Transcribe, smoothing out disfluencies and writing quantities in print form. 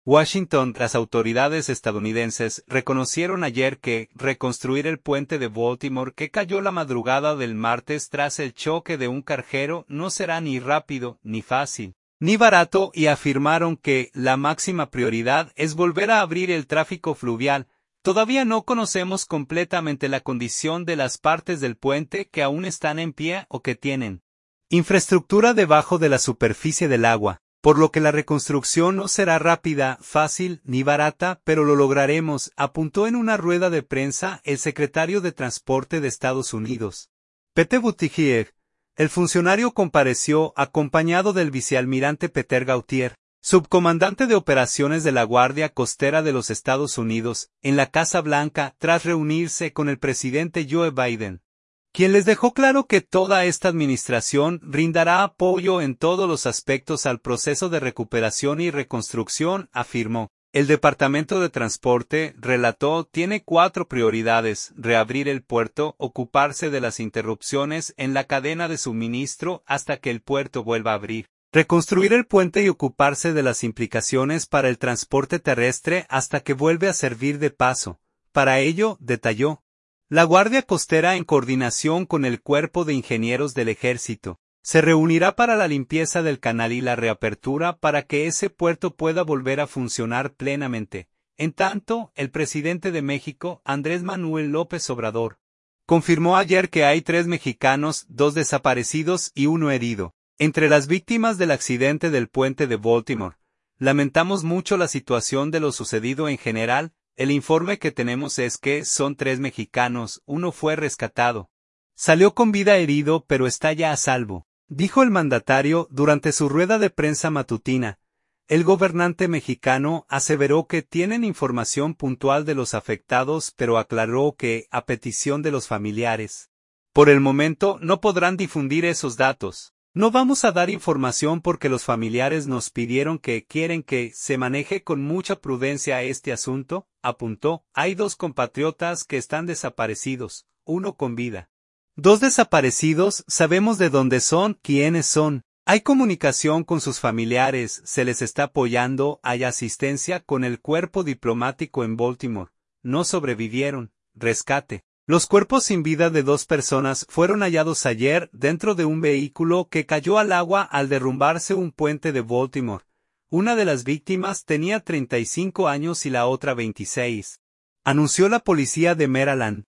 Washington. Las autoridades estadounidenses reconocieron ayer que reconstruir el puente de Baltimore que cayó la madrugada del martes tras el choque de un carguero no será ni rápido, ni fácil, ni barato, y afirmaron que la máxima prioridad es volver a abrir el tráfico fluvial. Todavía no conocemos completamente la condición de las partes del puente que aún están en pie o que tienen infraestructura debajo de la superficie del agua, por lo que la reconstrucción no será rápida, fácil ni barata, pero lo lograremos, apuntó en una rueda de prensa el secretario de Transporte de Estados Unidos, Pete Buttigieg. El funcionario compareció acompañado del vicealmirante Peter Gautier, subcomandante de operaciones de la Guardia Costera de los Estados Unidos, en la Casa Blanca tras reunirse con el presidente Joe Biden, quien les dejó claro que toda esta administración brindará apoyo en todos los aspectos al proceso de recuperación y reconstrucción, afirmó. El Departamento de Transporte, relató, tiene 4 prioridades: reabrir el puerto, ocuparse de las interrupciones en la cadena de suministro hasta que el puerto vuelva a abrir, reconstruir el puente y ocuparse de las implicaciones para el transporte terrestre hasta que vuelva a servir de paso. Para ello, detalló, la Guardia Costera, en coordinación con el Cuerpo de Ingenieros del Ejército, se reunirá para la limpieza del canal y la reapertura para que ese puerto pueda volver a funcionar plenamente. En tanto, el presidente de México, Andrés Manuel López Obrador, confirmó ayer que hay 3 mexicanos, 2 desaparecidos y 1 herido entre las víctimas del accidente del puente de Baltimore. Lamentamos mucho la situación de lo sucedido en general. El informe que tenemos es que son 3 mexicanos, 1 fue rescatado. Salió con vida herido pero está ya a salvo, dijo el mandatario durante su rueda de prensa matutina. El gobernante mexicano aseveró que tienen información puntual de los afectados, pero aclaró que, a petición de los familiares, por el momento no podrán difundir esos datos. No vamos a dar información porque los familiares nos pidieron que quieren que se maneje con mucha prudencia este asunto, apuntó. Hay 2 compatriotas que están desaparecidos, 1 con vida. 2 desaparecidos, sabemos de dónde son, quiénes son. Hay comunicación con sus familiares, se les está apoyando, hay asistencia con el cuerpo diplomático en Baltimore. No sobrevivieron. Rescate. Los cuerpos sin vida de 2 personas fueron hallados ayer dentro de un vehículo que cayó al agua al derrumbarse un puente de Baltimore. Una de las víctimas tenía 35 años y la otra 26. Anunció la policía de Maryland.